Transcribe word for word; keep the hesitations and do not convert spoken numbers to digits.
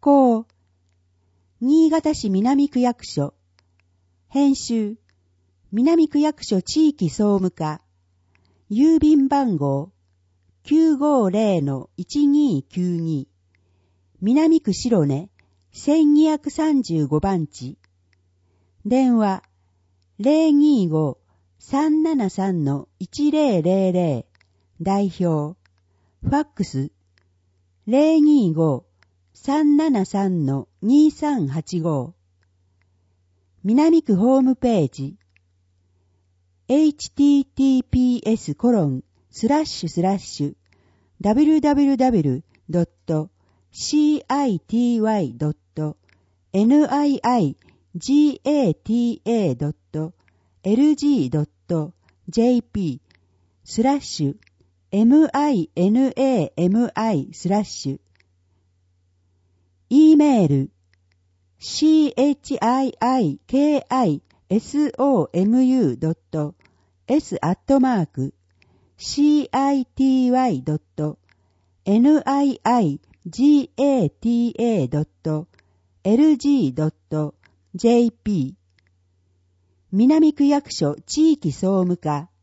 稿、新潟市南区役所、編集、南区役所地域総務課、郵便番号 きゅうごゼロのいちにきゅうに、南区白根せんにひゃくさんじゅうごばんち、電話 ゼロにーごーさんななさんのいちゼロゼロゼロ、代表、ファックス ゼロにーごーさんななさんのにさんはちご、南区ホームページ エイチティーティーピーエスコロンスラッシュスラッシュダブリューダブリューダブリュードットシーアイティーワイドットニイアイジェーティーエードットエルジードットジェーピー スラッシュ ミナミ スラッシュ E メール シーエイチアイアイケーアイエスオーエムユードットエス アットマーク シーアイティーワイドットニイアイジェーティーエードットエルジードットジェーピー 南区役所地域総務課